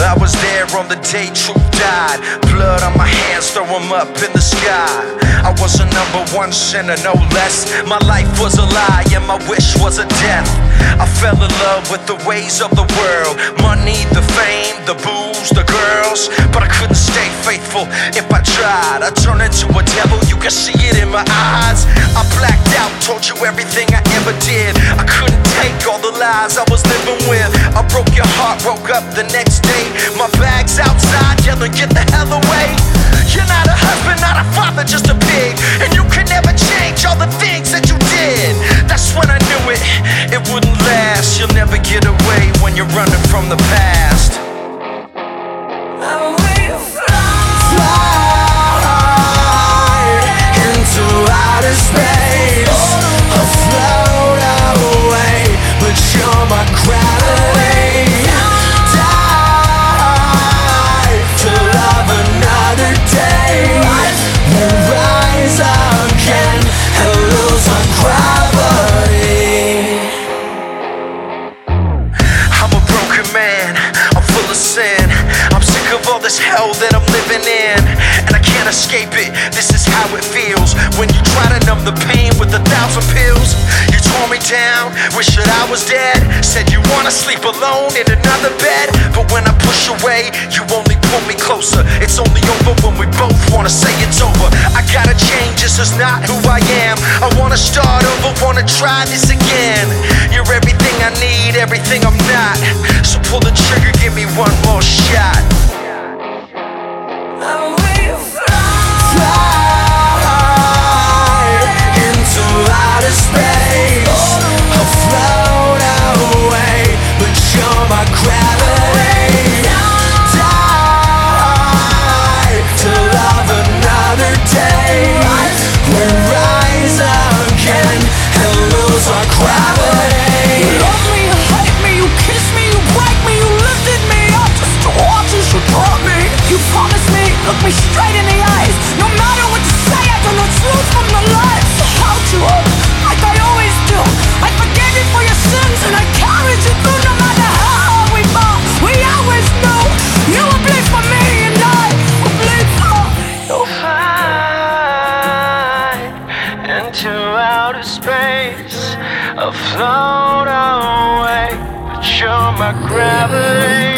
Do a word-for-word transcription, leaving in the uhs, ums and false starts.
I was there on the day Truth died. Blood on my hands, throw 'em up in the sky. I was a number one sinner, no less. My life was a lie and my wish was a death. I fell in love with the ways of the world. Money, the fame, the booze, the girls. But I couldn't stay faithful if I tried. I turned into a devil, you can see it in my eyes. I blacked out, told you everything I ever did. I couldn't take all the lies I was living with. I broke your heart, woke up the next day. My bag's outside, yelling, get the hell away. You're not a husband, not a father, just a pig. And you can never change all the things that you did. That's when I knew it, it wouldn't last. You'll never get away when you're running from the past. All this hell that I'm living in, and I can't escape it. This is how it feels when you try to numb the pain with a thousand pills. You tore me down, wish that I was dead. Said you wanna sleep alone in another bed, but when I push away, you only pull me closer. It's only over when we both wanna say it's over. I gotta change, this is not who I am. I wanna start over, wanna try this again. You're everything I need, everything I'm not. So pull the trigger, give me one more shot. Look me straight in the eyes. No matter what you say, I don't know truth from the lies. So held you up like I always do. I forgave you for your sins and I carried you through. No matter how hard we fall, we always knew you would bleed for me and I would bleed for you. Fly into outer space, afloat away, but you're my gravity.